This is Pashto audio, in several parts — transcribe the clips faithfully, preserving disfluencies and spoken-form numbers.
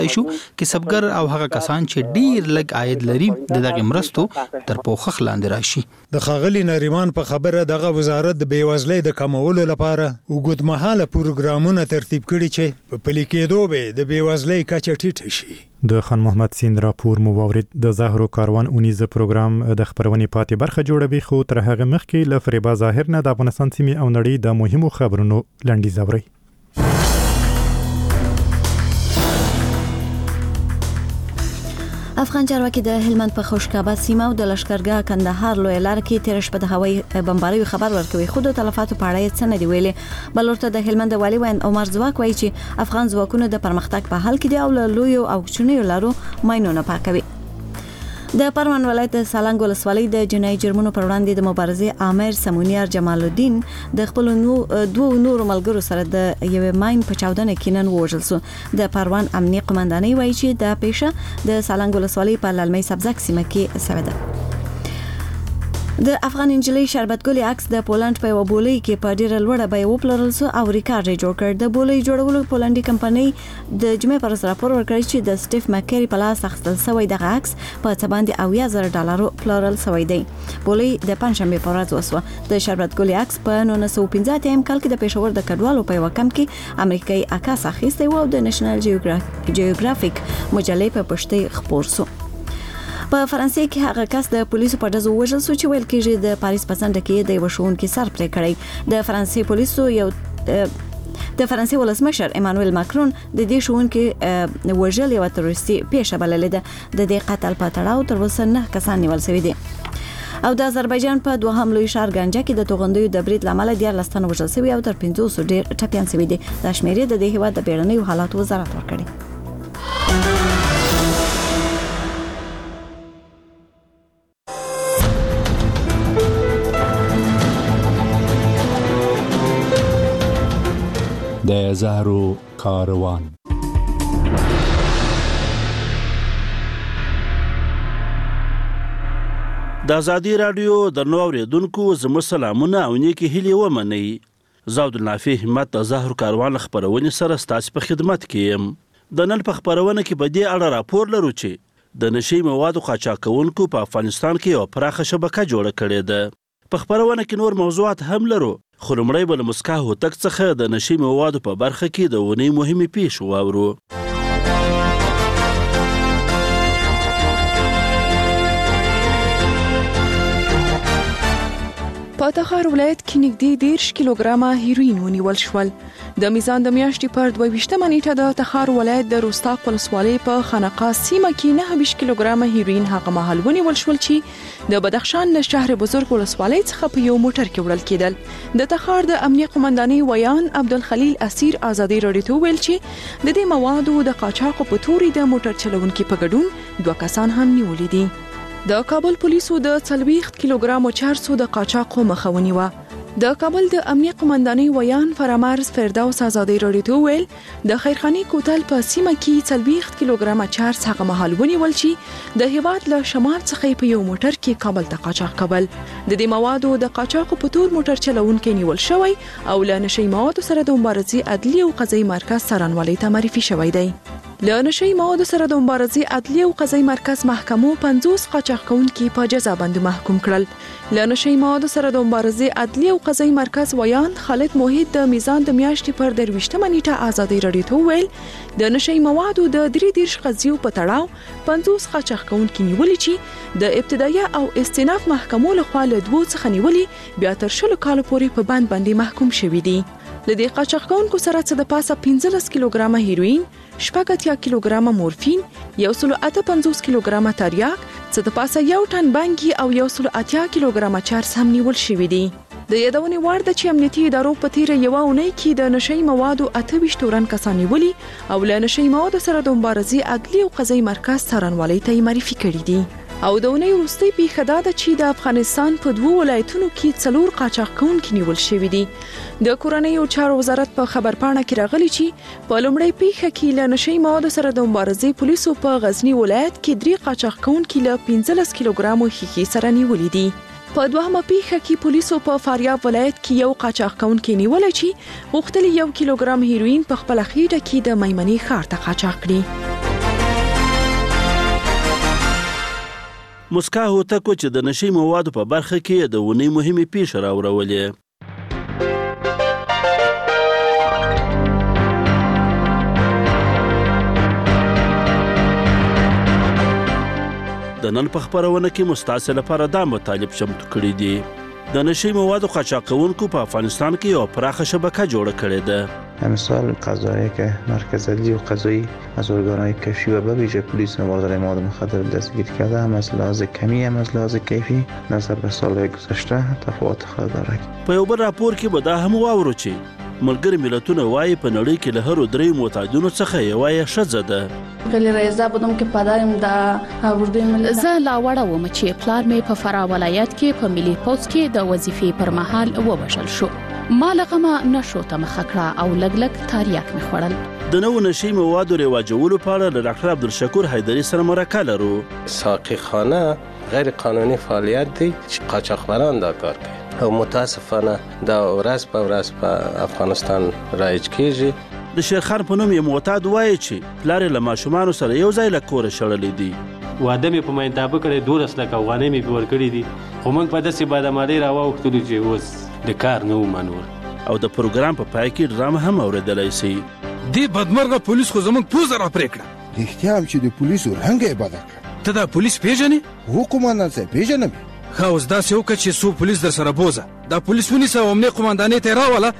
شو کسبګر او هغه کسان چې ډیر لږ عاید لري د دغه مرستو تر پوښښ لاندې راشي. د ښاغلي نریمان په خبره دغه وزارت د بېوزلۍ د کمولو لپاره اوږدمهاله پروګرامونه ترتیب کړي چې په پلي کېدو به د بېوزلۍ کچه ټیټه شي. د خان محمد سیند راپور مو واورید. د زهرو کاروان اونیزه پروګرام د خبرونې پاتې برخه جوړوي، خو تر هغه مخکې له فریبا ظاهر نه د افغانستان سیمې او نړۍ د مهمو خبرونو لنډیز اورئ. افغان چارواکي د هلمند په خوشکابه سیمه او د لشکرګاه کندهار لوی لار کې تیر شپه د هوایي بمباریو خبر ورکوي، خو د تلفاتو په اړه څه نه دی ویلي. بل ورته د هلمند والي وین عمر ځواک وایي چې افغان ځواکونه د پرمختګ په حال کې دي او له لویو او کوچنیو لارو ماینونه پاکوي. د پروان ولایت د سالنګ ولسوالۍ د جنایي جرمونو پر وړاندې د مبارزې امیر سمونیار جمال الدین د خپل نو دوه نورو ملګرو سره د یوې ماین په چاودنه کې نن وژل شو. د پروان امنیه قومندانۍ وایي چې د پیښه د سالنګ ولسوالۍ په للمۍ سبزک سیمه کې شوې ده. د افغان انجلۍ شربت ګلې عکس د پولند په یو بولۍ کې په ډیره لوړه بیه وپلورل شو او ریکارډ یې جوړ کړ. د بولۍ جوړولو پولندي کمپنۍ د جمعې پر ورځ راپور ورکړی چې د سټیف مکری په لاس اخیستل شوی دغه عکس په څه باندې اویا زره ډالرو پلورل شوی دی. بولۍ د پنځشنبې په ورځ وسوه. د شربت ګلې عکس په نولس سوه پنځه اتیا کال کې د پېښور د کډوالو په یو کمپ کې امریکایي عکس اخیستی و او د نېشنل جیوګرافیک مجلې په پښتۍ خپور شو. په فرانسې کې هغه کس د پولیسو په ډزو وژل شو چې ویل کېږي د پاریس په څنډه کې د یو ښوونکي سر پرې کړی. د فرانسې پولیسو یو د فرانسې ولسمشر ایمانوئل ماکرون د دې ښوونکي وژل یوه تروریستي پیښه بللې ده. د دې قتل په تړاو تر اوسه نه کسان نیول شوي دي. او د آذربایجان په دوهم لوی ښار ګنجه کې د توغندیو د برید له امله دیارلس تنه وژل شوي او تر پنځوسو ډېر ټپیان شوي دي. دا شمېرې د دې هېواد د بیړنیو حالاتو وزارت ورکړي. د زهرو کاروان. د ازادي رادیو د نو اوریدونکو زموږ سلامونه او نیکی هیلې ومنئ. زه عبدالنافع همت د زهرو کاروان خپرونې سره ستاسو په خدمت کې یم. د نن په خپرونه کې په دې اړه راپور لرو چې د نشي موادو قاچاقونکو په افغانستان کې یو پراخه شبکه جوړه کړې ده. په خپرونه کې نور موضوعات هم لرو، خو لومړی به له مسکا هوتک څخه د نشي موادو په برخه کې د اونۍ مهمې پیښې واورو. په تخار ولایت کې نږدې دېرش کیلوګرامه هیروین ونیول شول. د میزان د میاشتې پر دوه ویشتمه نیټه د تخار ولایت د رستاق ولسوالۍ په خانقاه سیمه کې نهه ویشت کیلوګرامه هیروین هغه مهال ونیول شول چې د بدخشان له شهر بزرګ ولسوالۍ څخه په یو موټر کې وړل کېدل. د تخار د امنیه قومندانۍ ویان عبدالخلیل اسیر ازادي راډیو ته ویل چې د دې موادو د قاچاقو په توري د موټر چلونکي په ګډون دوه کسان هم نیولي دي. د کابل پولیسو د څلوېښت کیلوګرامو چارسو د قاچاقو مخه ونیوه. د کابل د امنیه قومندانۍ ویان فرامرز فردوس ازادي راډیو ته ویل د خیرخانې کوتل په سیمه کې څلوېښت کیلوګرامه چارس هغه مهال ونیول چې د هیواد له شمال څخه په یو موټر کې کابل ته قاچاق کول. د دې موادو د قاچاقو په تور موټر چلونکي نیول شوی او له نشي موادو سره د مبارزې عدلي او قضایي مرکز څارنوالۍ ته معرفي شوی دی. له نشي موادو سره د مبارزې عدلي او قضایي مرکز محکمو پنځوس قاچاق کوونکي په جزا باندې محکوم کړل. له نشي موادو سره د مبارزې عدلي او قضایي مرکز ویان خالد موحد د میزان د میاشتې پر درویشتمه نیټه ازادي راډیو ته وویل د نشي موادو د درې دېرش قضیو په تړاو پنځوس قاچاق کوونکي نیولي چې د ابتدایه او استئناف محکمو لخوا له دوو څخه نیولي بیا تر شلو کالو پورې په بند باندې محکوم شوي دي. له دې قاچاق کوونکو سره څه د پاسه پنځلس کیلوګرامه هیروین، شپږ اتیا کیلوګرامه مورفین، یو سل اته پنځوس کیلوګرامه تریاک، څه د پاسه یو ټن بانګي او یو سل اتیا کیلوګرامه چارس هم نیول شوي دي. د یادونې وړ ده چې امنیتي ادارو په تیره یوه اونۍ کې د نشي موادو اته ویشت تورن کسان نیولي او له نشي موادو سره د مبارزې عدلي او قضایي مرکز څارنوالۍ ته یې معرفي کړي دي. او د اونۍ وروستۍ پیښه دا ده چې د افغانستان په دوو ولایتونو کې څلور قاچاق کوونکي نیول شوي دي. د کورنیو چارو وزارت په خبرپاڼه کې راغلي چې په لومړۍ پیښه کې له نشي موادو سره د مبارزې پولیسو په غزني ولایت کې درې قاچاق کوونکي له پنځلس کیلوګرامو ښیښې سره نیولي دي. په دوهمه پیښه کې پولیسو په فاریاب ولایت کې یو قاچاق کوونکی نیولی چې غوښتل یو کیلوګرام هیروین په خپله خېټه کې د میمنې ښار ته قاچاق کړي. مسکا هوتکو چې د نشي موادو په برخه کې د ونې مهمې پیښې راوړولې. د نن په خبرونه کې مستعصل لپاره دا مطالب چمتو کړي دي. د نشي موادو قاچاقونکو په افغانستان کې یو پراخه شبکه جوړه کړې ده. مثال قضایه که مرکز عدلی و قضایی از ارگانهای کشفی و به ویژه پلیس مبادله مواد مخدر دستگیر کرده هم از لحاظ کمی هم از لحاظ کیفی نظر به سالهای گذشته تفاوت خود دارد. په یو بل راپور کې به دا هم واورو چې ملګري ملتونه وایي په نړۍ کې له هرو دریو معتادینو څخه یوه یې ښځه ده. خیلی رایزه بودم که پدرم در اردوی ملت زه لا وړه وم چې پلار مې په فراه ولایت کې په ملي پوځ کې د وظیفې پر مهال ووژل شو. ما له غمه نشو ته مخه کړه او لږ لږ تاریاک مې خوړل. د نوو نشي موادو رواجولو په اړه له ډاکټر عبدالشکور حیدري سره مرکه لرو. ساقی خانه غیر قانونی فعالیت دی چې قاچاقبران دا کار کوي او متاسفانه دا ورځ په ورځ په افغانستان رایج کیږي. د شیرخان په نوم یو معتاد وایي چې پلار یې له ماشومانو سره یو ځای له کوره شړلی دی. واده مې په مینتابه کړی دولس لکه افغانۍ مې پې ورکړي دي خو موږ په داسې بادامالۍ راواوښتلو چې اوس د کار نه ومنور. او د پروګرام په پای کې ډرامه هم اورېدلی سي. دې بدمرغه پولیس خو زموږ پوزه راپرې کړه. رښتیا هم چې د پولیسو رنګ یې بده کړه. ته دا پولیس پېژنې؟ هو قومندان صاحب پېژنم. ښه اوس داسې وکړه چې څو پولیس در سره بوزه دا پولیس ونیسه او امنیه قومندانۍ ته یې راوله.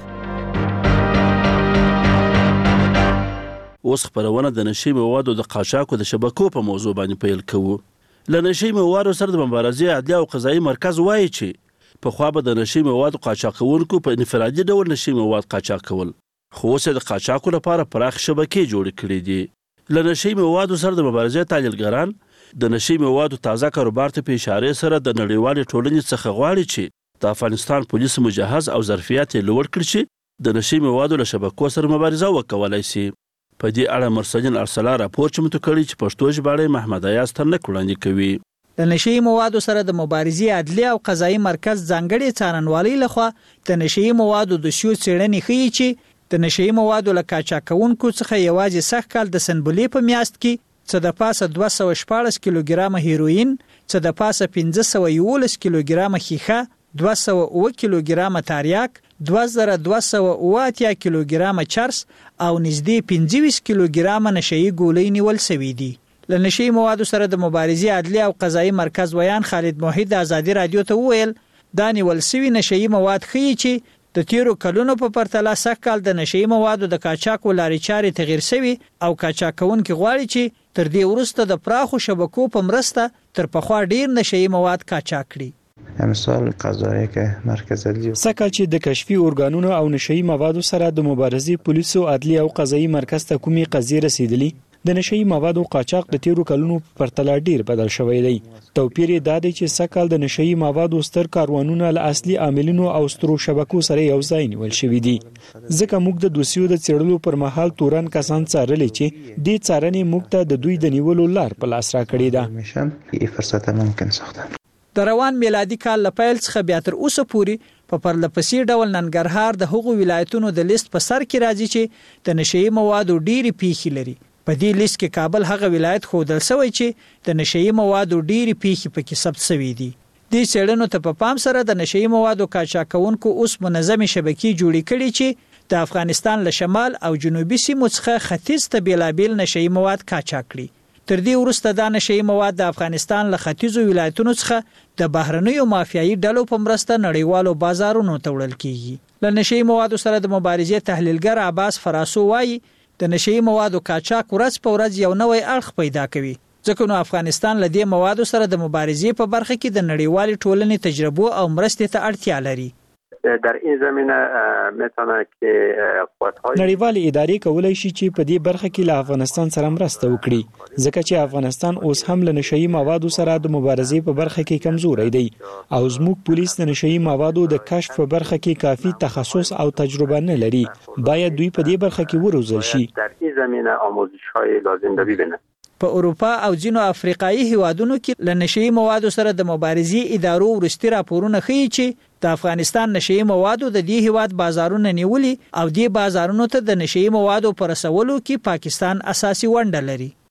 اوس خپرونه د نشي موادو د قاچاقو د شبکو په موضوع باندې پیل کوو. له نشي موادو سره د مبارزې عدلیه او قضایي مرکز وایي چې پخوا به د نشي موادو قاچاقونکو په انفرادي ډول نشي مواد قاچاق کول، خو اوس د قاچاقو لپاره پراخ شبکې جوړې کړې دي. له نشي موادو سره د مبارزې تحلیلګران د نشي موادو تازه کاروبار ته په اشارې سره د نړیوالې ټولنې څخه غواړي چې د افغانستان پولیس مجهز او ظرفیت یې لوړ کړي چې د نشي موادو له شبکو سره مبارزه وکولای شي. په دې اړه مرسلین ارسلا راپور چمتو کړی چې پښتو ژباړه محمد ایاز ترنک وړاندې کوي. د نشي موادو سره د مبارزې عدلیه او قضایي مرکز ځانګړي څارنوالۍ لخوا د نشي موادو د شیو څېړنې ښیي چې د نشي موادو له قاچاقونکو څخه یوازې سږ کال د سنبلې په میاشت کې څه د پاسه دوه سوه شپاړس کیلوګرامه هیروین، څه د پاسه پنځه سوه یولس کیلوګرامه ښیښه، دوه سوه اوه کیلوګرامه تاریاک، دوه زره دوه سوه اوه اتیا کیلوګرامه چرس او نږدې پنځه ویشت کیلوګرامه نشهیي ګولۍ نیول سوي دي. له نشي موادو سره د مبارزې عدلیه او قضایي مرکز ویان خالد موحد ازادي رادیو ته وویل دا نیول سوي نشهیي مواد ښیي چې د تیرو کلونو په پرتله سږ کال د نشهیي موادو د قاچاقو لارې چارې تغیر سوي او قاچاقونکي غواړي چې تر دې وروسته د پراخو شبکو په مرسته تر پخوا ډیر نشهیي مواد قاچاق کړي. مثال قضایه که مرکز عدلی سکه چې د کشفي ارګانونو او نشهیي موادو سره د مبارزې پولیسو عدلیه او قضایي مرکز ته کومې قضیې رسیدلی د نشهیي موادو قاچاق د تیرو کلونو په پرتله ډیر بدل شوی دی. توپیر یې دا دی چې سکه د نشهیي موادو ستر کاروانونه له اصلي عاملینو او سترو شبکو سره یو ځای نیول شوي دي. ځکه موږ د دوسیو د څېړلو پر مهال تورن کسان څارلي چې دې څارنې موږ ته د دوی د نیولو لار په لاس راکړې ده. فرصت ممکن ساخته د روان میلادي کال له پیل څخه بیا تر اوسه پورې په پرلپسې ډول ننګرهار د هغو ولایتونو د لیست په سر کې راځي چې د نشهیي موادو ډېرې پیښې لري. په دې لیست کې کابل هغه ولایت ښودل شوی چې د نشهیي موادو ډېرې پیښې پکې ثبت شوي دي. دې څېړنو ته په پام سره د نشهیي موادو قاچاقونکو اوس منظمې شبکې جوړې کړي چې د افغانستان له شمال او جنوبي سیمو څخه ختیځ ته بېلابېل نشهیي مواد قاچاق کړي. تر دې وروسته دا نشهیي مواد د افغانستان له ختیځو ولایتونو څخه د بهرنیو مافیایي ډلو په مرسته نړیوالو بازارونو ته وړل کیږي. له نشهیي موادو سره د مبارزې تحلیلګر عباس فراسو وایي د نشهیي موادو قاچاق ورځ په ورځ یو نوی اړخ پیدا کوي، ځکه نو افغانستان له دې موادو سره د مبارزې په برخه کې د نړیوالې ټولنې تجربو او مرستې ته اړتیا لري. در این زمینه میتونه که قوت‌های نړیوالې ادارې کولای شي چې په دې برخه کې له افغانستان سره مرسته وکړي، ځکه چې افغانستان اوس هم له نشهیي موادو سره د مبارزې په برخه کې کمزوری دی او زموږ پولیس د نشهیي موادو د کشف په برخه کې کافي تخصص او تجربه نه لري. باید دوی په دې برخه کې وروزل شي. در این زمینه آموزش‌های لازم ده ببینه. په اروپا او ځینو افریقایي هیوادونو کې له نشهیي موادو سره د مبارزې ادارو وروستي راپورونه ښیي چې د افغانستان نشهیي موادو د دې هیواد بازارونه نیولي او دې بازارونو ته د نشهیي موادو په رسولو کې پاکستان اساسي ونډه لري.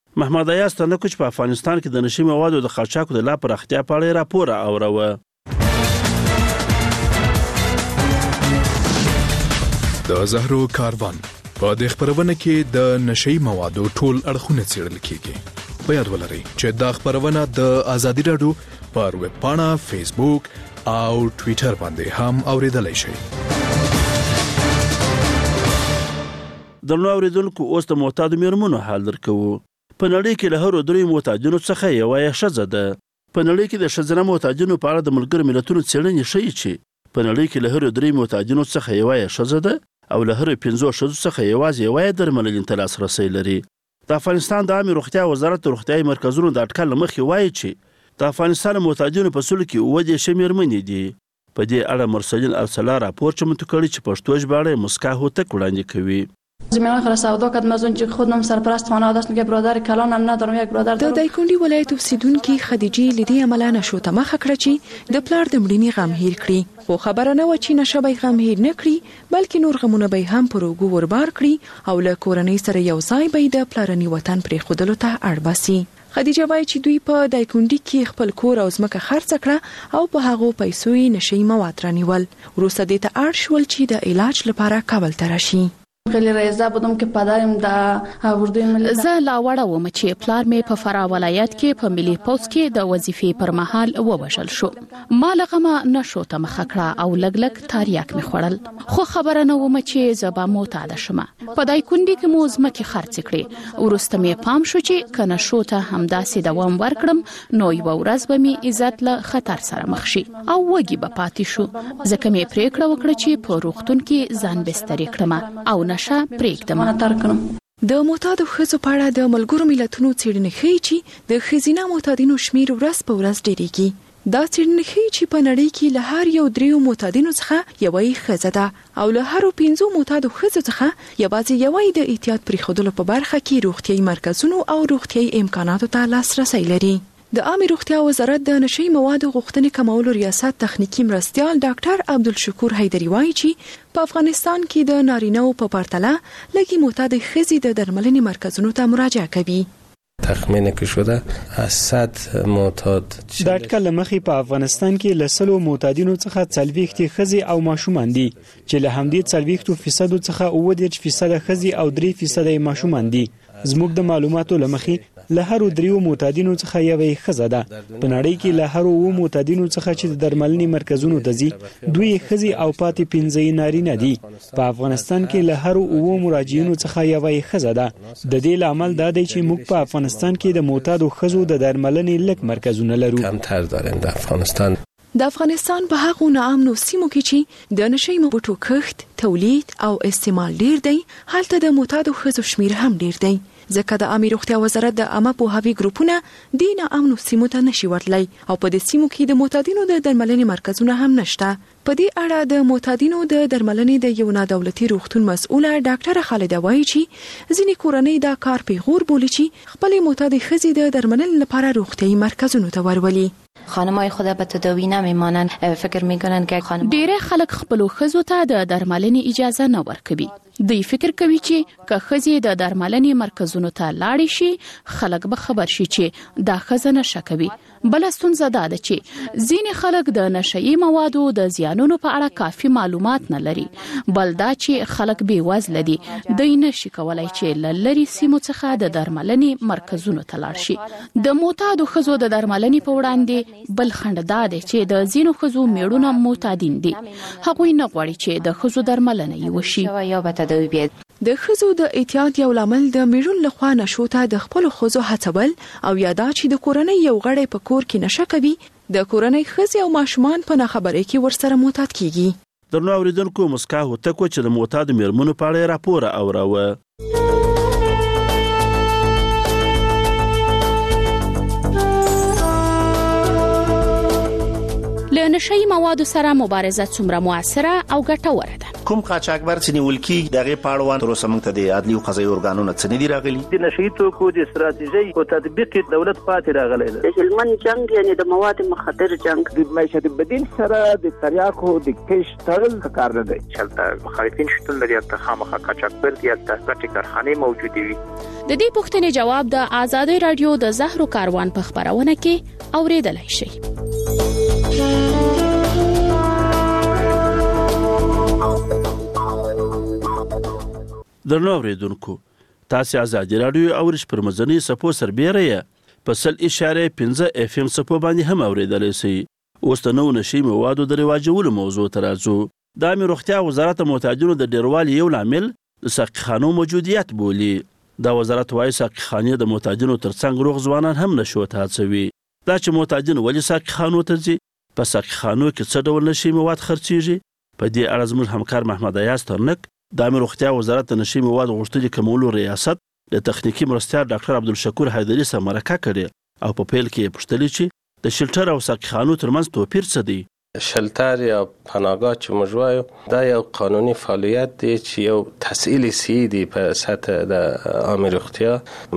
محمد ایاز تنکوچ په افغانستان کې د نشي موادو د قاچاق د لا پراختیا په اړه راپور اوروه. د زهرو کاروان په د خبرونه کې د نشي موادو ټول اړخونه څېړل کیږي. په یاد ولرئ چې دا خبرونه د ازادي راډیو پر ویب پاڼه، فیسبوک او ټوئیټر باندې هم اوریدلای شئ. د نو اوریدونکو اوس د معتاد میرمنو حال درکو. په نړۍ کې له هرو درې معتادینو څخه یو یې ښځه ده. په نړۍ کې د ښځینه معتادینو په اړه د ملګرو ملتونو څېړنې ښیي چې په نړۍ کې له هرو درې معتادینو څخه یو یې ښځه ده او له هرو پنځو ښځو څخه یوازې یو یې درملنې ته لاسرسی لري. د افغانستان د عامه روغتیا وزارت د روغتیايي مرکزونو د اټکل له مخې وایي چې د افغانستان معتادینو په سلو کې اووه دېرش مېرمنې دي. په دې اړه مرسلین ارسلا راپور چمتو کړی چې پښتو ژباړه مسکا هوتک وړاندې کوي. زمین آخر سودا کرد مزون که خودم سرپرست خانواده است که برادر کلانم ندارم یک برادر دارم. د دایکنډي ولایت اوسیدونکو خدیجه لیدي عملا نشو ته مخه کړه چې د پلار د مړینې غم هیر کړي، خو خبره نه و چې نشه به غم هیر نه کړي بلکې نور غمونه به هم پر اوږو وربار کړي او له کورنۍ سره یو ځای به د پلارني وطن پرې خودلو ته اړ باسي. خدیجه وایي چې دوی په دایکنډي کې خپل کور او ځمکه خرڅ کړه او په هغو پیسو یې نشي مواد رانیول. وروسته دې ته اړ شول چې د علاج لپاره کابل ته راشي. خیلی رایزه بودم که پدرم د اردوی ملی زه لا وړه وم چې پلار مې په فراه ولایت کې په ملي پوځ کې د وظیفې پر مهال ووژل شو. ما له غمه نشو ته مخه کړه او لږ لږ تاریاک مې خوړل، خو خبره نه وم چې زه به معتاده شم. په دایکنډي کې مو ځمکې خرڅې کړې. وروسته مې پام شو چې که نشو ته همداسې دوام ورکړم نو یوه ورځ به مې عزت له خطر سره مخ شي او وږي به پاتې شو. ځکه مې پرېکړه وکړه چې په روغتون کې ځان بسترې کړم او نشه پرېږدم. د معتادو ښځو په اړه د ملګرو ملتونو څېړنې ښیي چې د ښځینه معتادینو شمېر ورځ په ورځ ډېرېږي. دا څېړنې ښیي چې په نړۍ کې له هر یو دریو معتادینو څخه یوه یې ښځه ده او له هرو پنځو معتادو ښځو څخه یوازې یوه یې د احتیاط پرېښودلو په برخه کې روغتیايي مرکزونو او روغتیايي امکاناتو ته لاسرسی لري. د عامه روغتیا وزارت د نشي موادو غوښتنې کمولو ریاست تخنیکی مرستیال ډاکټر عبدالشکور حیدری وایي چې په افغانستان کې د نارینه‌و په پرتله لږې معتادې ښځې د درملنې مرکزونو ته مراجعه کوي. تخمین که شده از صد معتاد د اټکل مخې په افغانستان کې له سلو معتادینو څخه څلوېښت ښځې او ماشومان دي چې له همدې څلوېښتو فیصدو څخه اووه دېرش فیصده ښځې او درې فیصده ماشومان دي. زموږ د معلوماتو له مخې له هرو دریو معتادینو څخه یوه ښځه ده. په نړۍ کې له هرو اووه معتادینو څخه چې د درملنې مرکزونو ته ځي دوی ښځې او پاتې پنځه یې نارینه دي. په افغانستان کې له هرو اووه مراجعینو څخه یوه ښځه ده. د دې لامل دا دی چې موږ په افغانستان کې د معتادو ښځو د درملنې لږ مرکزونه لرو. کمتر داریم د افغانستان. د افغانستان په هغو ناامنو سیمو کې چې د نشي بوټو کښت، تولید او استعمال ډیر دی، هلته د معتادو ښځو شمیر هم ډیر دی. ځکه د عامه روغتیا وزارت د عامه پوهاوي ګروپونه د ناامنو سیمو ته نشي ورتلی او په دې سیمو کې د معتادینو د درملنې مرکزونه هم نشته. په دې اړه د معتادینو د درملنې د یو نادولتي روغتون مسؤله ډاکټره خالده وایي چې ځینې کورنۍ دا کار پیغور بولي چې خپلې معتادې ښځې د درملنې لپاره روغتیايي مرکزونو ته ورولي. خانمای خود به تداوی نمیمانن، فکر میکنن که خانم ډیره خلک خپل ښځو ته د درملنې اجازه نه ورکوي. دوی فکر کوي چې که ښځې د درملنې مرکزونو ته لاړې شي خلک به خبر شي چې دا ښځه نشه کوي. بل ستونزه دا ده چې ځینې خلک د نشهیي موادو د زیانونو په اړه کافي معلومات نه لري. بل دا چې خلک بې وزله دي، دوی نشي کولای چې له لرې سیمو څخه د درملنې مرکزونو ته لاړ شي. د معتادو ښځو د درملنې په وړاندې بل خنډ دا دی چې د ځینو ښځو میړونه معتادین دي. هغوی نه غواړي چې د ښځو درملنه یې وشي. د ښځو د احتیاط یو لامل د میړون لخوا نشو ته د خپل ښځو هڅول او یادا چې د کورنۍ یو غړی په کور کې نشه کوي د کورنۍ ښځې او ماشومان په ناخبرۍ کې ورسره معتاد کیږي. درنو اوریدونکو مسکا هوتکو چې د معتاد میرمنو په اړه راپور اوراوه. له د نشئی موادو سره مبارزه څومره موثره او ګټوره ده. کوم قاچاقبر چې نیول کیږي دغه پاړوان تر اوسه موږ ته د عدلي او قضایي ارګانونو څخه نه دي راغلي. د نشئی توکو د استراتیژي او تطبیق دولت پاتې راغلی دی. د هلمند جنگ یعنی د مواد مخدر جنگ د معیشت بدیل سره د تریاکو د کش تړل کار نه دی. چلته مخالفین شتون لري چې خامخا قاچاقبر دي چې غټي کارخانې موجودې وي. د دې پوښتنې جواب د آزادۍ رادیو د زهرو کاروان په خبرونه کې اوریدلای شئ. درنو اوریدونکو، تاسو آزادۍ رادیو او رش پر مزنی سپو سربېره په سل اشاره پنځه اف ام سپو باندې هم اوریدلای شئ. اوس د نو نشي موادو د رواجولو موضوع ترازو. د امیر روغتیا وزارت معتادینو د ډیروالي یو لامل د ساقخانو موجودیت بولی. دا وزارت وايي ساقخانې د معتادینو ترڅنګ روغ ځوانان هم نشو ته هڅوي. دا چې معتادین ولې ساقخانو ته ځي، په ساقخانو کې څه ډول نشي مواد خرڅیږي، په دې اړه زموږ همکار محمد ایاز ترنک د امیر روغتیا وزارت د نشي مواد غوښتنې کمولو ریاست د تخنیکی مرستیال ډاکټر عبدالشکور حیدري سره مرکه کړې او په پیل کې پوښتنه چې د شلټر او ساقخانو ترمنځ توپیر څه دی. شلتر یا پناهگاه چې موږ وایو دا یو قانوني فعالیت دی چې یو تسهیل سی دی په سطح د عامه روغتیا.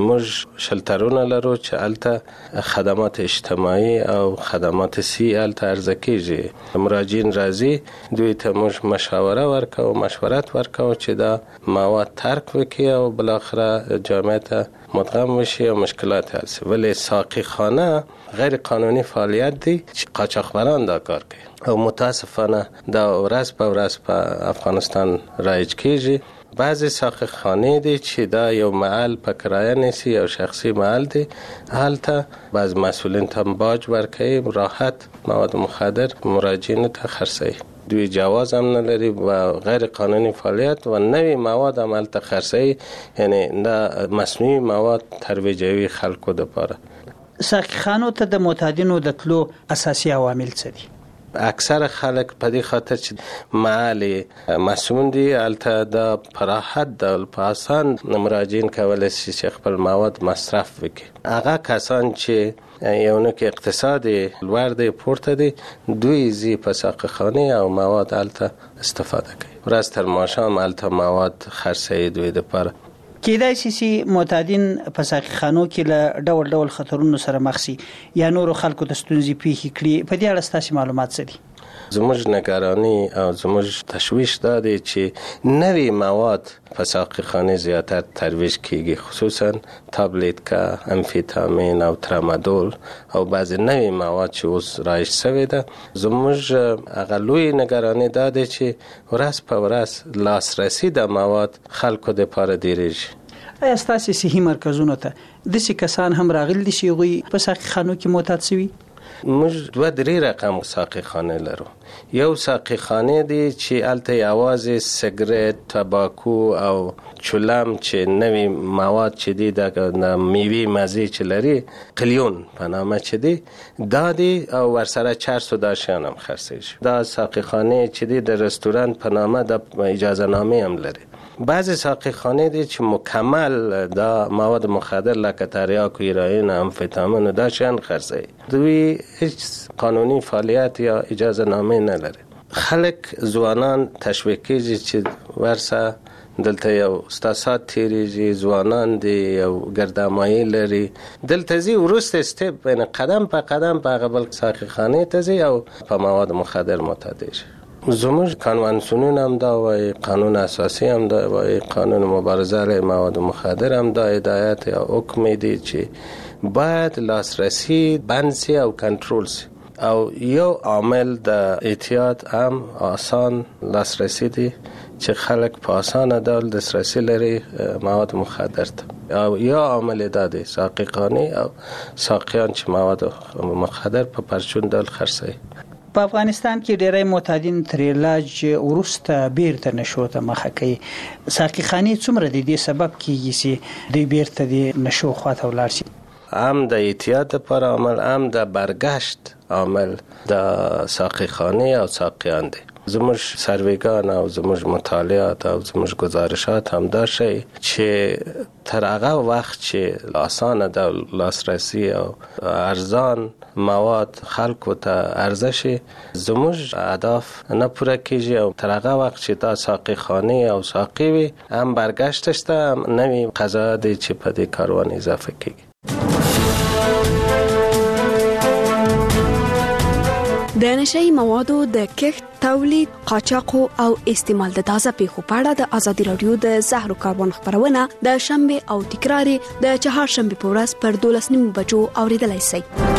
موږ شلترونه لرو چې الته خدمات اجتماعي او خدمات سی الته عرضه کیږي. مراجعین راځي دوی ته موږ مشوره ورکو مشورت ورکو چې دا مواد ترک وکړي او بل اخره جامعه ته مدغم وشي او مشکلات حل شي. ولی ساقخانه غیر قانوني فعالیت دی چې قاچاقبران دا کار کوي او متاسفانه دا ورځ په ورځ په افغانستان رایج کیږي. بعضی ساقخانه دی چې دا یو محل په کرایه نیسي او شخصي محل دی، هلته بعض مسئولین ته باج ورکوي راحت مواد مخدر مراجعین ته خرڅوي. دوی جواز هم نلري و غیر قانوني فعالیت و نوی مواد عمل ته خرڅوي، یعنی دا مصنوعي مواد ترویجوي خلکو لپاره. ساقخانو ته د معتادینو د تلو اساسي عوامل څه دي؟ اکثر خلک په دې خاطر چې محل مسون دي الته د پراحت د پاسان مراجعین کولای شي چې خپل مواد مصرف وکړي. هغه کسان چې یو نه کې اقتصادي لوړ دی پورته دي دوی زی په ساقخانه او مواد الته استفاده کوي. ورځ تر ماښام الته مواد خرڅوي دوی د پر کېدای شي چې معتادین په ساقخانو کې له ډول ډول خطرونو سره مخ شي یا نور خلکو ته ستونزې پیښې کړي. په دې اړه ستاسو معلومات څه دي؟ زموږ نگرانی او زموږ تشویش دا دی چې نوی مواد په ساقخانه زیاتر ترویج کیږي، خصوصا تابلیتکا، امفیتامین او ترامادول او بعضی نوی مواد چې اوس رایج شوی ده. زموږ اغلوی نگرانی دا دی چې ورځ په ورځ لاسرسی د مواد خلکو د پاره ډیریږي. آیا ستاسو صحي مرکزونو ته داسې کسان هم راغلي دي چې هغوی په ساقخانو کې معتاد شوي؟ موږ دوه درې رقم ساقخانه لرو. یو ساقخانه دی چې الته یوازې سیګریټ، تباکو او چولم چې نوی مواد چې دی د میوي مزي چې لري قلیون په نامه چې دی دا دی او ورسره چرس و داشان هم خرڅیږي. دا ساقخانه چې دی د رستوران په نامه د اجازه نامه هم لري. بعضی ساقخانه دی چې مکمل دا مواد مخدر لکه تریاک و هیروئین، امفتامین و داشان خرڅوي. دوی هیڅ قانوني فعالیت یا اجازه نامه نلري. خلک ځوانان تشویق کیږي چې ورسه دلته یو استاسات تیریږي، ځوانان دی یو ګردامایي لري دلته زی ورسته استپ یعنی قدم په قدم په قبل ساقخانه ته زی او په مواد مخدر معتاد شي. زموږ قانون هم دا وایي، قانون اساسی هم دا وایي، قانون مبارزه علیه مواد مخدر هم دا هدایت یا حکم دی چې باید لاسرسی بند سی او کنټرول سی. او یو عامل د احتیاط هم آسان لاسرسی دی چې خلک په آسان ډول دسترسی لري مواد مخدر ته. او یا عامل دا دی ساقخانه او ساقیان چې مواد مخدر په پرچون ډول خرڅوي. په افغانستان کې ډېری معتادین تر علاج وروسته بیرته نشو ته مخه کوي. ساقخانه څومره د دې سبب کیږي چې دوی بیرته د نشو خواته ولاړ شي؟ هم د احتیاط پر عمل هم د برگشت عمل د ساقخانه او ساقیان دی. زموږ سرویګان او زموږ مطالعات او زموږ گزارشات هم دا شي چې تر هغه وخت چې آسانه د لاسرسي او ارزان مواد خلکو ته عرضه شي زموږ اهداف نه پوره کیږي او تر هغه وخت چې دا ساقی خانه او ساقی وي هم برگشتش ته نوی قضا دی چې په دې کاروان اضافه کیږي. د نشئی موادو د کښت، تولید، قاچاق او استعمال د تازه پیښو په اړه د ازادي رادیو د زهرو کاروان خبرونه د شنبه او تکرار د چهارشنبه په ورځ پر دولس نیم بجو اوریدلای شئ.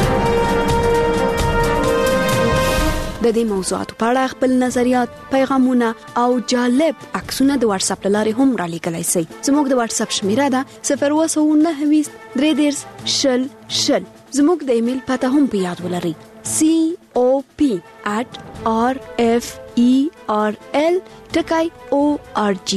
د دې موضوعاتو په اړه خپل نظریات، پیغامونه او جالب عکسونه د واتس اپ لارې هم را لیږلای شئ. زموږ د واتس اپ شمیره ده صفر اووه نهه ویشت درې دېرش شل شل. زموږ د ایمیل پته هم په یاد ولرئ c o p at r f e r l ټکای o r g.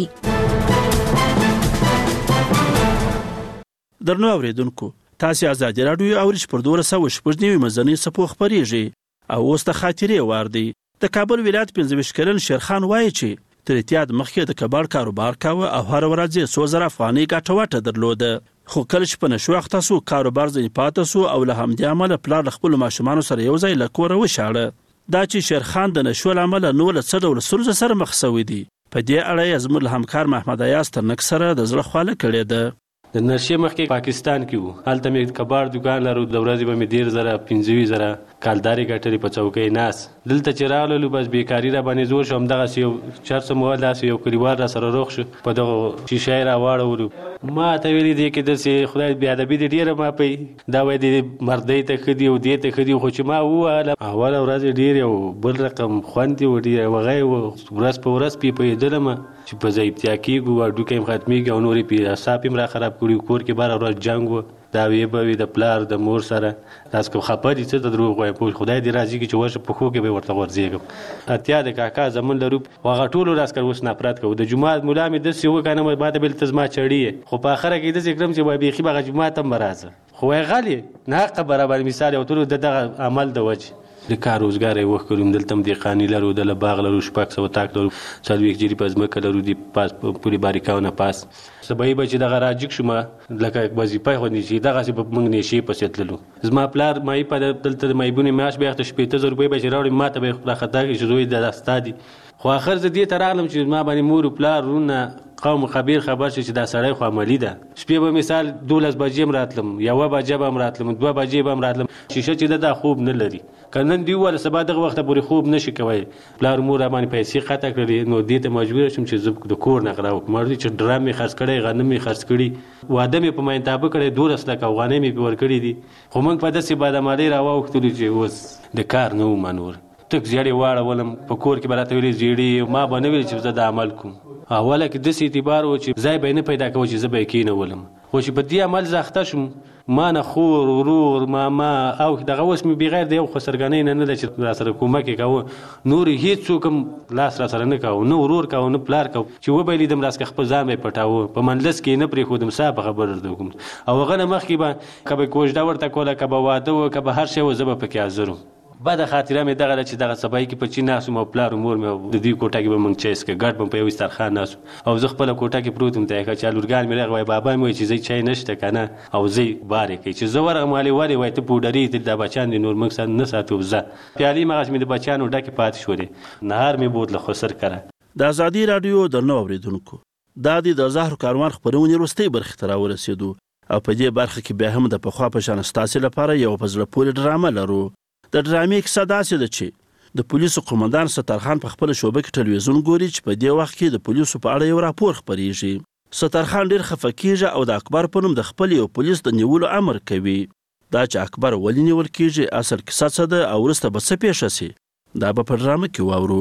درنو اوریدونکو، تاسو آزادي رادیو او رش پر دوه سوه شپږ نیمه مزنی سپو خبريږي او اوس د خاطرې وار دی. د کابل ولایت پنځه ویشت کلن شیرخان وایي چې تر اتحاد مخکې د کباړ کاروبار کاوه او هر ورځ یې څو زره افغانۍ ګټه وټه درلوده، خو کله چې په نشو اخته سو کاروبار ځنې پاتې سو او له همدې امله پلار له خپلو ماشومانو سره یو ځای له کوره وشاړه. دا چې شیرخان د نشو له امله نو له څه ډول ستونزو سره مخ شوی دی، په دې اړه یې زموږ له همکار محمد ایاز ترنک سره د زړه خواله کړې ده. د نشې مخکې پاکستان کې وو، هلته مې کباړ دکان لرو، د ورځې به مې ډېر زره پنځه ویشت زره کالدارې ګټلې په چوکۍ ناست. دلته چې راغللو بس بیکاري را باندې زور شو، همدغسې یو چرسه مواد داسې یو کلیوال را سره روغ شو، په دغه شیشه یې راواړولو. ما ته ویلي دی کې داسې خدای بېادبي دې ډېره ما پی دا وایي دې مردۍ ته ښه دي او دې ته ښه دي، خو چې ما ووهله اوله ورځ ډېر یو بل رقم خوند یې و، ډېر وغی و، ورځ په ورځ پې پوهېدلم چې په ضایبتیا کېږو، هډوکی هم ختمېږي او نورې پې اعصاب هم را خراب کړي. کور کې باره ورځ جنګ و، دا وې به وي د پلار د مور سره، داسې که خفه دي څه ته دروغ وایم، پوه خدای دې راضي کړي چې ورشه پښو کې به ورته غورځېږم. اتیا د کاکا زمون لرو خو هغه ټولو لاس کار اوس نفرت کوو. د جومات ملا مې داسې وکنه ما ته بل ته زما چړي یې، خو په آخره کې داسې کړم چې وایي بیخي به هغه جومات هم به راځه، خو وایي غلې ناحقه برابر مثال یو ټولو د دغه عمل د وجې د کار روزګار یې وښ کړو. دلته هم دېقاني لرو، دله باغ لرو، شپږ سوه تاک لرو، څلوېښت جري په ځمکه لرو، د پاس پولې باریکاونه پاس. سبایي به چې دغه راجګ شومه لکه وظیفه خوندې چې دغسې به موږ نېشې پسې تللو. زما پلار مایي په دلته د مایبونې میاشت به اخته شپېته زره روپۍ به چې راوړي ما ته به یې راخطا کړي چې زوی دا ستا دي. خو آخر زه دې ته راغلم چې ما باندې مور و پلار وروڼه قوم خبیر خبر شي چې دا سړی خو عملي ده. شپې به مثال دولس بجې هم راتلم، یوه بجه به هم راتلم، دوه بجې به هم راتلم، شیشه چې ده دا خوب نه لري، که نن دې وویله سبا دغه وخته پورې خوب نه شي کوی. پلار مور را باندې پیسې قطع کړې، نو دې ته مجبوره شوم چې زه د کور نه غلا وکړم. مړ دي چې ډرام مې خرڅ کړی، غنم مې خرڅ کړي، واده مې په مینتابه کړی، دولس لکه افغانۍ مې پې ورکړي دي، خو موږ په داسې بادامالۍ را واوښتلو چې اوس د کار نه وم نور. تک زیړې واړولم، په کور کې به راته ویلې زیړې، ما به نه ویل چې زه د عمل کوم. اوله کې داسې اعتبار و چې ځای به یې نه پیدا کوه چې زه به یې کېنولم، خو چې په دې عمل زه اخته شوم، ما نه خور ورور ماما او دغه اوس مې بغیر د یو خسرګنۍ نه نه ده چې را سره کومک یې کوه، نور هېڅ څوک هم لاس را سره نه کوه، نه ورور کوه نه پلار کوه، چې وبه یې لیدم راسکه خپل ځان به یې پټاوه، په منلس کې یې نه پرېښودم، سا په خبر درته وکړم. او هغه نه مخکې به که به کوژده ورته کوله، که به واده و، که به هر شی و، زه به پکې حاضر وم. بده خاطره مې دغه ده چې دغه سبایي کې په چین ناست وم او پلار و مور مې د دوی کوټه کې به موږ چای څښه، ګډ به په یو دسترخوان ناست او زه خپله کوټه کې پروت وم. ته یې ښه چې لورګان مې راغی، وایي بابا مې وایي چې ځئ چای نشته که نه، او ځئ بار یې کوي. چې زه ورغلم والې ولې وایي ته پوډري ته دا بچیان دي نور موږ سره نه ساتو، ځه. پیالې مغز مې د بچیانو ډکې پاتې شولې، نهار مې بود له خسر کره. د ازادي راډیو درنو اورېدونکو، دا د د زهرو کاروان خپرونې وروستۍ برخې ته راورسېدو او په دې برخه کې بیا هم د پخوا په شان ستاسې لپاره یو په زړه پورې ډرامه لرو. د ډرامې کیسه داسې ده چې د پولیسو قومندان سترخان په خپله شعبه کې ټلویزیون ګوري چې په دې وخت کې د پولیسو په اړه یو راپور خپریږي. سترخان ډېر خفه کېږي او د اکبر په نوم د خپل یو پولیس د نیولو امر کوي. دا چې اکبر ولې نیول کېږي، اصل کیسه څه ده او وروسته به څه پیښه سي، دا به په ډرامه کې واورو.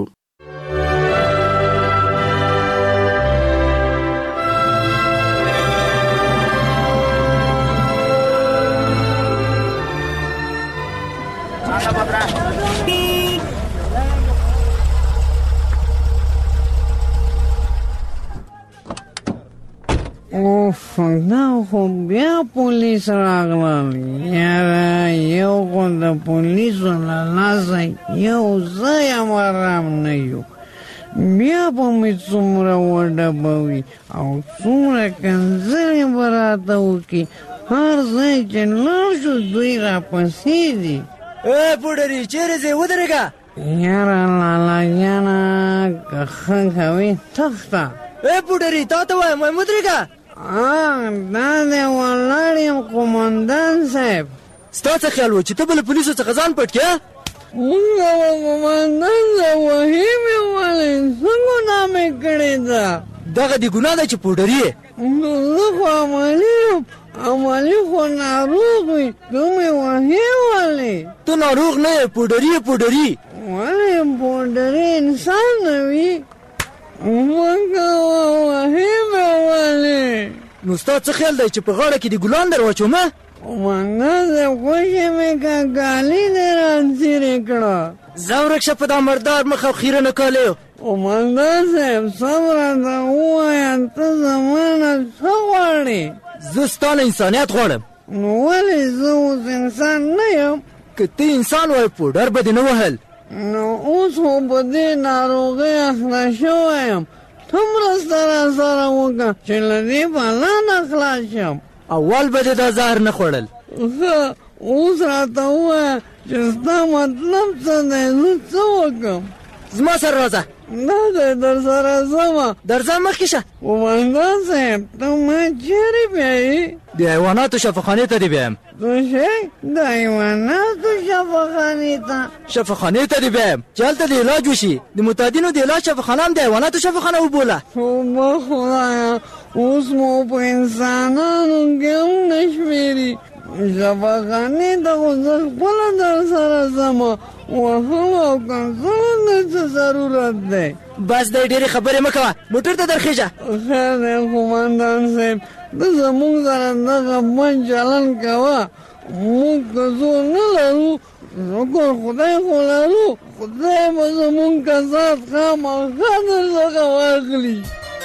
اوف دا خو بیا پولیس راغلل، یاره یو خو د پولیسو له لاسه یو ځای هم آرام نه یو. بیا به مې څومره وډبوي او څومره کنځلې به راته وکړي. هر ځای چې لاړ شو دوی راپسې دي. ای پوډري چیرې ځې ودرېږه. یاره لالا جانه که ښه کوې تخته. ای پوډري تا ته وایم وایم ودرېږه. دا دی ولاړ یم قومندان صاحب. ستا څه خیال و چې ته به له پولیسو څخه ځان پټ کړې؟ مونږ به قومندان صاحب وهي مې ولې څه ګناه مې کړې ده؟ دغه دې ګناه ده چې پوډري یې. نو زه خو عملي یم، عملي خو ناروغ وي، ته مې وهې ولې؟ ته ناروغ نه یې، پوډري یې پوډري. ولې پوډري انسان نه وي؟ مه کوه وهې مې ولې؟ نو ستا څه خیال دی چې په غاړه کې دې ګلان در واچومه؟ قومندان صاحب خوښې مې که کالي دې رانځیرې کړه. ځه ورک شه په دا مردار مخ او خیره نه کالیو. قومندان صاحب سم راته ووایه ته زما نه څه غواړې؟ زه ستا نه انسانیت غواړم. نو ولې زه اوس انسان نه یم؟ که ته انسان وای پوډر به دې نه وهل. نو اوس خو په دې ناروغۍ اخته شوی یم، ته مرسته راسره وکړه چې له دې بلا نه خلاص شم. اول به دې دا زهر نه خوړل. ښه اوس راته ووایه چې ستا مطلب څه دی، زه څه وکړم؟ زما سره راځه. نه دی در سره ځمه. درځه مخکې شه. قومندان صاحب ته ما چیرې بیایې؟ د حیواناتو شفاخانې ته دې بیایم. څه شی؟ د حیواناتو شفاخانې ته؟ شفاخانې ته دې بیایم چې هلته د علاج وشي. د معتادینو د علاج شفاخانه هم د حیواناتو شفاخانه وبوله. توبه خدایه، اوس مو په انسانانو کې هم نه شمېري. شفاخانې ته خو زه خپله در سره ځمه، وهلو او کنځلو ته څه ضرورت دی؟ بس دی ډېرې خبرې مه کوه، موټر ته درخېږه. خیر دی قومندان صاحب، ته زموږ سره دغه بد چلند کوه. موږ که زور نه لرو، شکر خدای خو لرو، خدای به زموږ کسات خامخا درڅخه واخلي.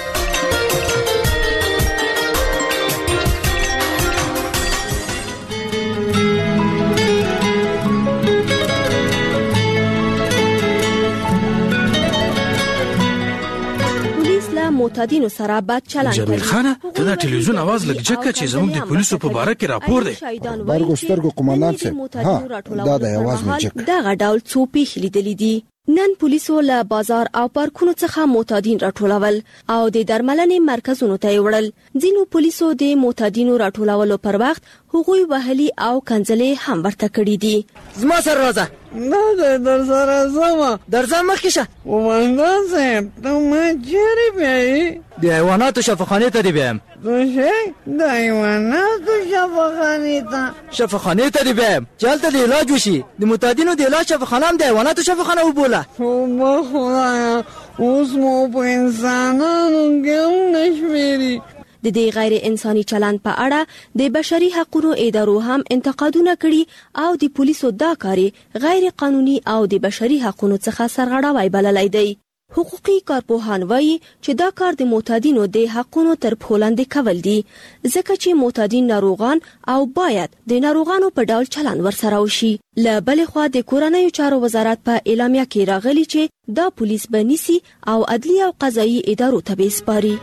معتادینو سره بد چلند کوي. جمیل خانه ته دا ټلویزیون आवाज لګ جکه چې زموږ د پولیسو په باره کې راپور دی. برګو سترګو قومندان صاحب، ها دا د आवाज مې جک. دغه ډول څو پیښې لیدلې دي. نن پولیسو له بازار او پارکونو څخه معتادین راټولول او د درملنې مرکزونو ته وړل. ځینو پولیسو د معتادینو راټولولو پر وخت هغوی وهلي او کنځلې هم ورته کړې دي. زما سره راځه. نه دی در سره ځمه. درځه مخکې شه. قومندان صاحب ته ما چیرې بیایې؟ د حیواناتو شفاخانې ته دې بیایم. څه شی؟ د حیواناتو شفاخانې ته؟ شفاخانې ته دې بیایم چې هلته د علاج وشي. د معتادینو د علاج شفاخانه هم د حیواناتو شفاخانه وبوله. توبه خدایه، اوس مو په انسانانو کې هم نه شمېري. د دې غیر انساني چلند په اړه د بشري حقوقو ادارو هم انتقادونه کړي او د پولیسو دا کار غیر قانوني او د بشري حقوقو څخه سرغړاوی بللی دی. حقوقي کارپوهان وایي چې دا کار د معتادینو د حقوقو تر پښو لاندې کول دي، ځکه چې معتادین ناروغان او باید د ناروغانو په ډول چلند ورسره وشي. له بلې خوا د کورنیو چارو وزارت په اعلامیه کې راغلی چې دا پولیس به نیسي او عدلي او قضایي ادارو ته به سپاري.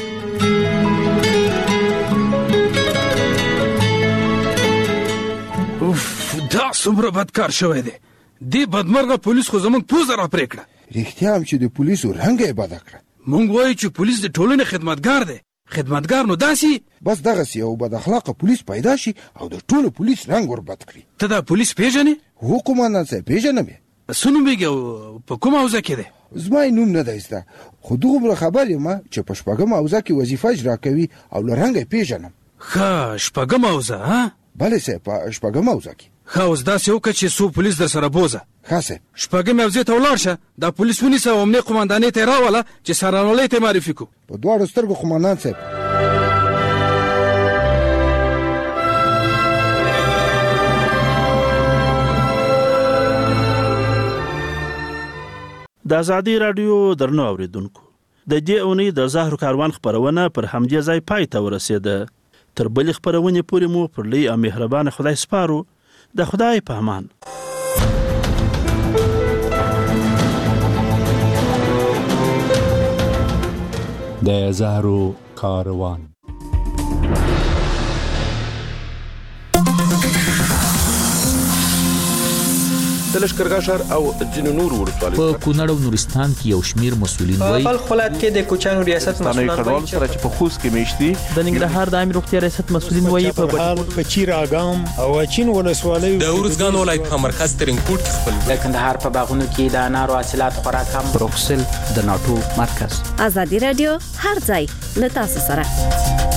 اوف، دا څومره بد کار شوی دی. دې بدمرغه پولیس خو زموږ پوزه را پرې کړه. رښتیا هم چې د پولیسو رنګ یې بده کړه. مونږ وایو چې پولیس د ټولنې خدمتګار دی. خدمتګار نو داسې بس دغسې یو بد اخلاقه پولیس پیدا شي او د ټولو پولیس رنګ ور بد کړي. ته دا پولیس پیژنې؟ هو قومندان صاحب پیژنم یې. څه نومېږي او په کومه حوزه کې دی؟ زما یې نوم نه دی زده، خو دومره خبر یم چې په شپږمه حوزه کې وظیفه اجرا کوي او له رنګه یې پیژنم. ښه، شپږمه حوزه ها؟ بلې صاحب په شپږمه حوزه کې. ښه، اوس داسې وکړه چې څو پولیس در سره بوزه. ښه صاحب. شپږمې حوزې ته ولاړ شه، دا پولیس ونیسه او امنیې قومندانۍ ته یې راوله چې سرانولۍ ته یې معرفي کړو. په دواړو سترګو قومندان صاحب. د ازادي رادیو درنو اوریدونکو، د دې اونۍ د زهرو کاروان خبرونه پر همدې ځای پای ته ورسېده. تر بلې خبرونې پورې مو پر لوی او مهربانه خدای سپارو. د خدای په امان. د زهرو کاروان. د لشکرګاه ښار او ځینو نورو ولسوالیو په کونړ او نورستان کې یو شمیر مسولین وایي په بلخ ولایت کې د کوچیانو ریاست مسولین وایي سره چې په خوست کې میشتي د ننګرهار د عامه روغتیا ریاست مسولین وایي په بټ په چیر اګام او اچین ولسوالیو د ورزګان ولایت په مرکز ترینکوټ کې خپل د کندهار په باغونو کې د انارو حاصلات خورا کم. بروکسل د ناتو مرکز. ازادي رادیو هر ځای له تاسو سره.